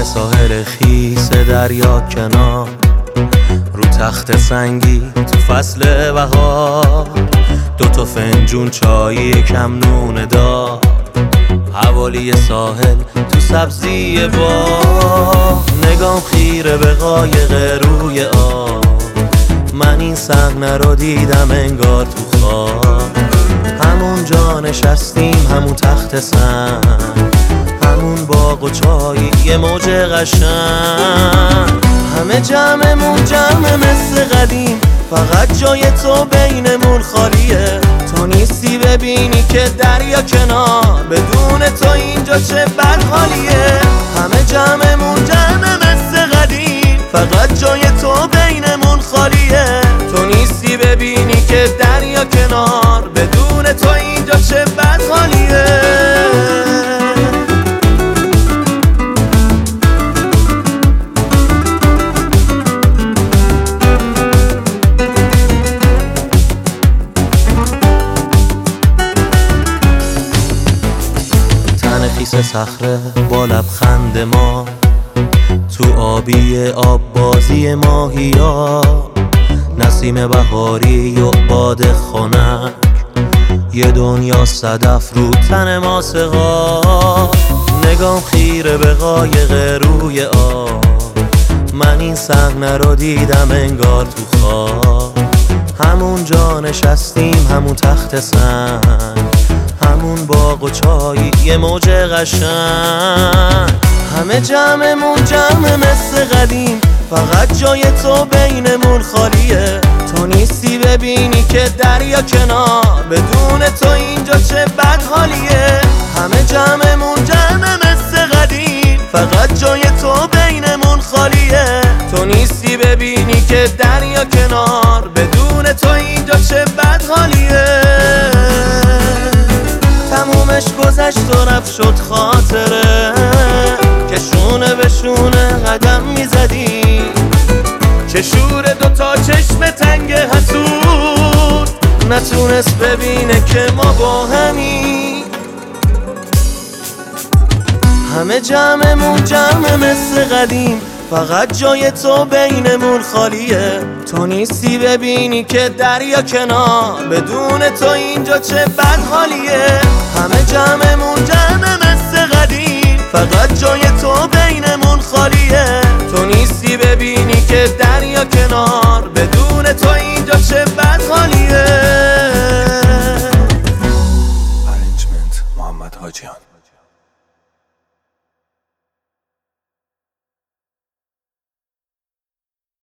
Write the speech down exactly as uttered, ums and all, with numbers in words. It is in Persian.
ساحل خیس دریا کنار، رو تخت سنگی تو فصل بهار، دوتا فنجون چایی کم نونه دار، حوالی ساحل تو سبزی باغ، نگام خیره به قایق روی آب. من این صحنه رو دیدم انگار تو خواب، همون جا نشستیم همون تخت سنگ، همون باغ و چایی یه موج قشنگ، همه جمعمون جمع مثل قدیم، فقط جای تو بینمون خالیه. تو نیستی ببینی که دریا کنار، بدون تو اینجا چه بد حالیه. همه جمعمون جمع مثل قدیم، فقط جای تو بینمون خالیه. تو نیستی ببینی که دریا کنار، بدون تو اینجا چه بد حالیه. خیس صخره با لبخند ما، تو آبی آب بازی ماهیا، نسیم بهاری و باد خنک، یه دنیا صدف رو تن ما سقا، نگام خیره به قایق روی آب. من این صحنه رو دیدم انگار تو خواب، همون جا نشستیم همون تخت سنگ، همون باغ و چایی یه موج قشنگ، همه جمعمون جمع مثل قدیم، فقط جای تو بینمون خالیه. تو نیستی ببینی که دریا کنار، بدون تو اینجا چه بد حالیه. همه جمعمون جمع مثل قدیم، فقط جای تو بینمون خالیه. تو نیستی ببینی که دریا کنار، بدون تو اینجا چه بد حالیه. تمومش گذشت و رفت شد خاطره، که شونه به شونه قدم میزدی، چه شور دوتا چشم تنگ حسود، نتونست ببینه که ما با همی. همه جمعمون جمع مثل قدیم، فقط جای تو بینمون خالیه. تو نیستی ببینی که دریا کنار، بدون تو اینجا چه بد حالیه. همه جمعمون جمع مثل قدیم، فقط